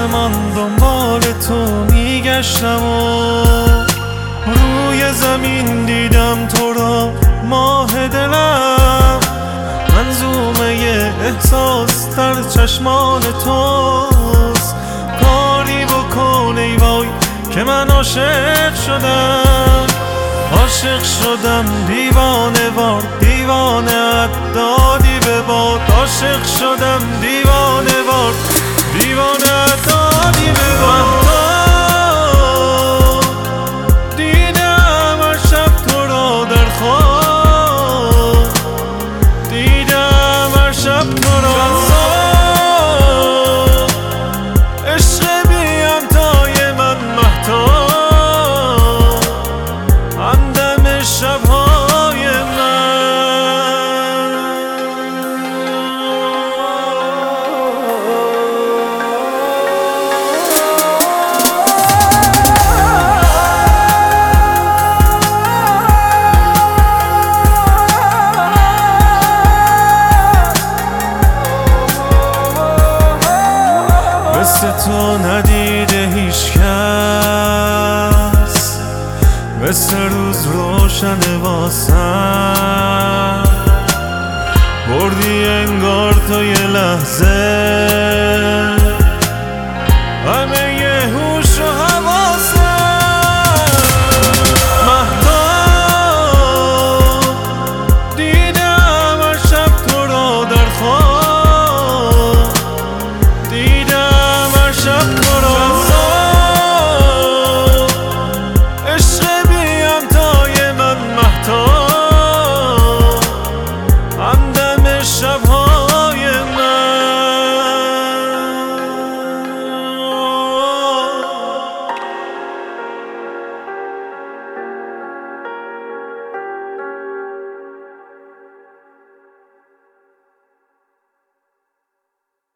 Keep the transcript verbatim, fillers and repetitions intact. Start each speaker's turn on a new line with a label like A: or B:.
A: آسمان دنبال تو میگشتم و روی زمین دیدم تو را ماه دلم، منظومه احساس در چشمان توست. کاری بکن ای وای که من عاشق شدم، عاشق شدم دیوانه وار، دیوانه دادی به باد. عاشق شدم دیوانه وار، دیوانه دادی به باد. دیدم هر شب تو را در خواب، دیدم هر شب تو را عشق بی همتای من مهتاب، همدم شبهای من. مثل تو ندیده هیچ کس، مثل روز روشن واسم. بردی انگار تو یه لحظه